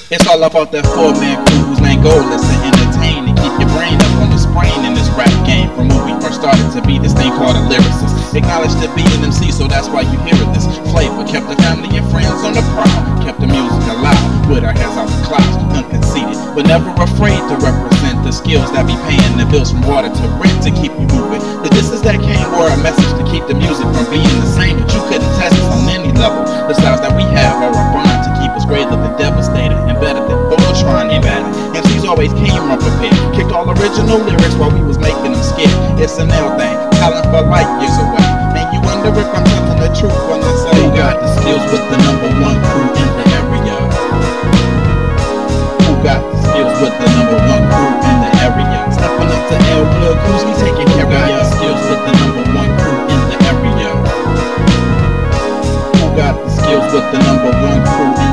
It's all about that four-man crew whose main goal is to entertain and keep your brain up on the sprain in this rap game. From when we first started to be this thing called a lyricist. Acknowledged to be an MC, so that's why you hear it. This flavor kept the family and friends on the prowl, kept the music alive with our heads out the clouds, unconceited, but never afraid to represent the skills that be paying the bills from water to rent to keep you moving. The distance that came were a message to keep the music from being the same, but you couldn't test us on any level. The styles that we have are a bond to keep us greater than devastated and better than Voltron and better. MCs always came unprepared, kicked all original lyrics while we was making them scared. It's an L thing, talent for light years away. And you wonder if I'm telling the truth when I say who got the skills with the number one crew in the area? Who got the skills with the number one crew in the area? Stepping up to L Plug, who's we taking care of? Who got the skills with the number one crew in the area? Who got the skills with the number one crew in